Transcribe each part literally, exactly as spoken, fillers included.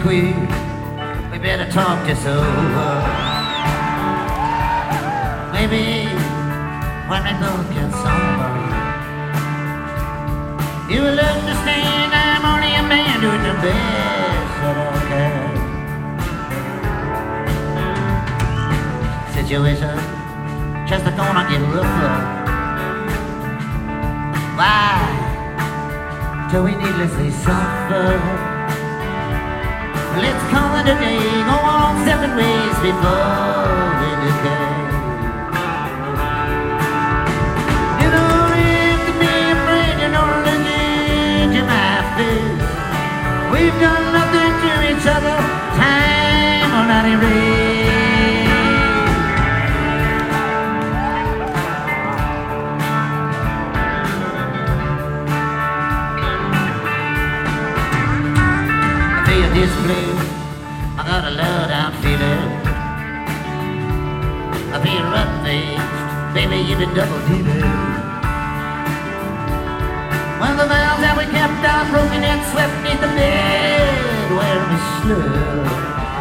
we we better talk this over. Maybe when we both get sober, you will understand I'm only a man doing the best that I can. Situation just gonna get rougher. Why? Till we needlessly suffer. Let's call it a day. Go on separate ways before we decay. You don't have to be afraid. You don't look into my face. We've done nothing to each other. Time will not erase. This blue, I got a low-down feeling. I feel rough-faced, baby, you've been double-dealing. When the vows that we kept are broken and swept beneath the bed where we slept.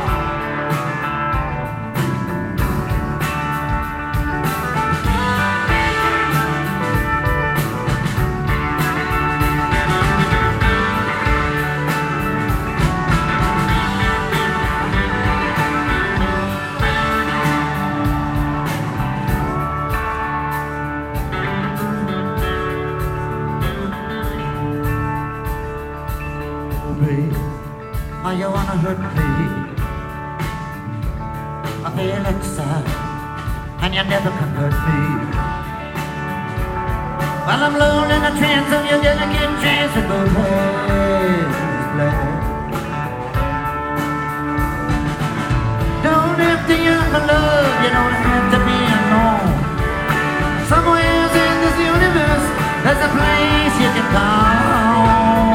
Oh, you wanna hurt me? I feel exile, and you never can hurt me. While I'm alone in a trance of your delicate chance to both hands black. Don't have to yearn for love, you don't have to be alone. Somewhere in this universe, there's a place you can call.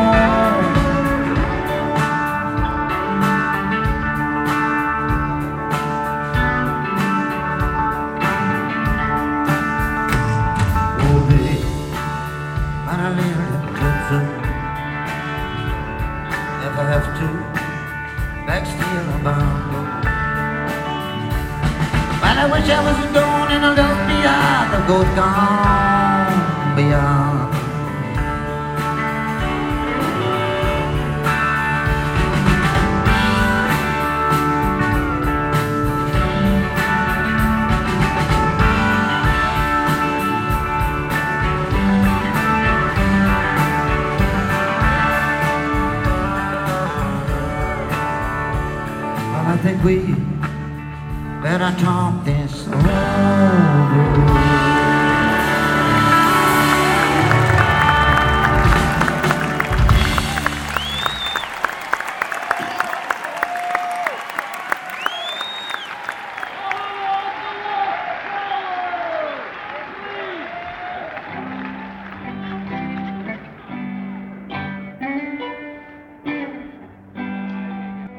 If I have to backsteal a bundle, well, I wish I wasn't gone and I left beyond the good gone beyond. I think we better talk this over.